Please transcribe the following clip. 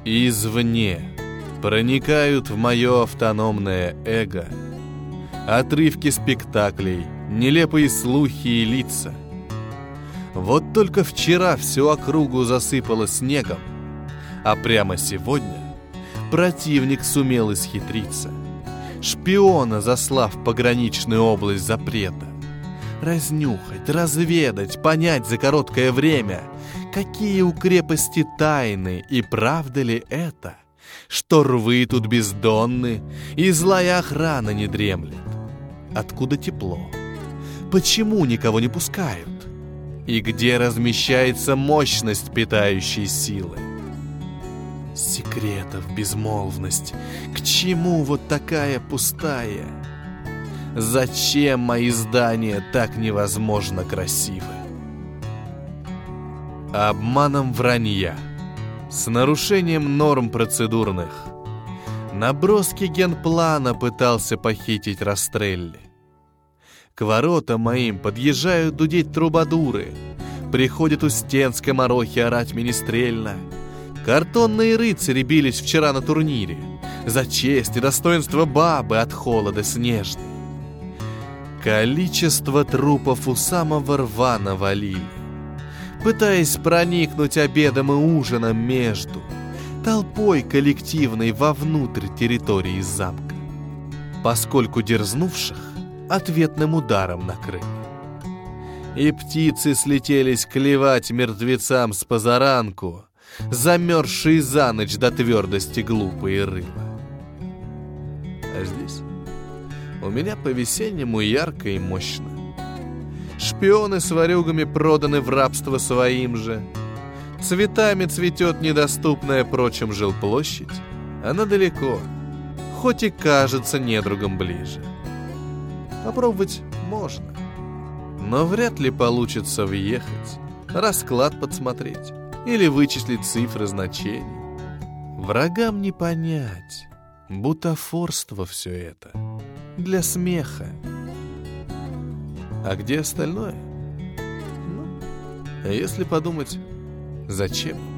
Извне проникают в мое автономное эго отрывки спектаклей, нелепые слухи и лица. Вот только вчера всю округу засыпало снегом, а прямо сегодня противник сумел исхитриться, шпиона заслав в пограничную область запрета. Разнюхать, разведать, понять за короткое время, какие у крепости тайны, и правда ли это, что рвы тут бездонны, и злая охрана не дремлет. Откуда тепло? Почему никого не пускают? И где размещается мощность питающей силы? Секретов безмолвность. К чему вот такая пустая? Зачем мои здания так невозможно красивы? Обманом вранья, с нарушением норм процедурных, наброски генплана пытался похитить Растрелли. К воротам моим подъезжают дудеть трубадуры, приходят у стен скоморохи орать министрельно. Картонные рыцари бились вчера на турнире за честь и достоинство бабы от холода снежной. Количество трупов у самого рва навалили, пытаясь проникнуть обедом и ужином между толпой коллективной вовнутрь территории замка, поскольку дерзнувших ответным ударом накрыли. И птицы слетелись клевать мертвецам с позаранку, замерзшие за ночь до твердости глупые рыбы. А здесь у меня по-весеннему ярко и мощно. Шпионы с ворюгами проданы в рабство своим же. Цветами цветет недоступная прочим жилплощадь. Она далеко, хоть и кажется недругом ближе. Попробовать можно, но вряд ли получится въехать, расклад подсмотреть или вычислить цифры значений. Врагам не понять, бутафорство все это для смеха. А где остальное? Если подумать, зачем?